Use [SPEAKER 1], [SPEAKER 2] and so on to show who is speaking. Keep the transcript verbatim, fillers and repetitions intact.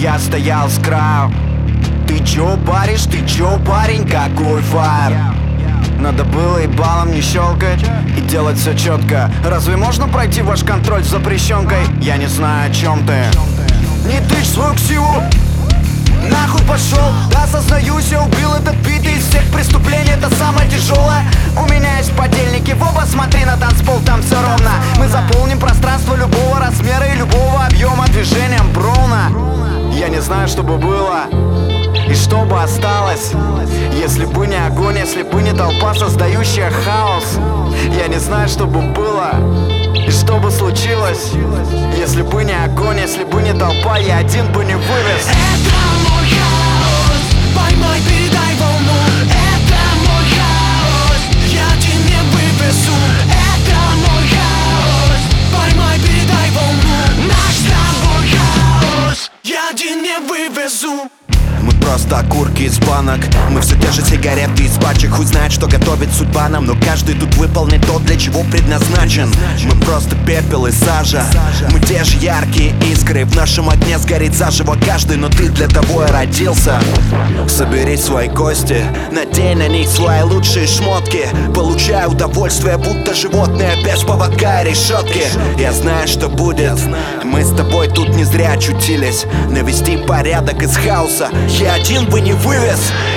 [SPEAKER 1] я стоял с краю. Ты чё паришь, ты чё, парень, какой фаер? Надо было и балом не щелкать и делать все четко. Разве можно пройти ваш контроль с запрещенкой? Я не знаю, о чем ты. Не тычь свою ксиву, нахуй пошел. Да, сознаюсь, я убил этот бит, и из всех преступлений это самое тяжелое. У меня есть подельники, в оба смотри на танцпол, там все ровно. Мы заполним пространство любого размера и любого объема движением Броуна. Я не знаю, что бы было и что бы осталось, если бы не огонь, если бы не толпа, создающая хаос. Я не знаю, что бы было и что бы случилось, если бы не огонь, если бы не толпа, я один бы не вывез.
[SPEAKER 2] Это мой хаос, поймай, передай волну. Это мой хаос, я один не вывезу. Это мой хаос, поймай, передай волну. Наш с тобой хаос, я один не вывезу.
[SPEAKER 3] Мы просто окурки из банок, мы все те же сигареты из пачек. Хуй знает, что готовит судьба нам, но каждый тут выполнит то, для чего предназначен. Мы просто пепел и сажа, мы те же яркие искры. В нашем огне сгорит заживо каждый, но ты для того и родился. Собери свои кости, надень на них свои лучшие шмотки. Получай удовольствие, будто животное, без поводка и решетки. Я знаю, что будет, мы с тобой тут не зря очутились. Навести порядок из хаоса, я один бы не вывез.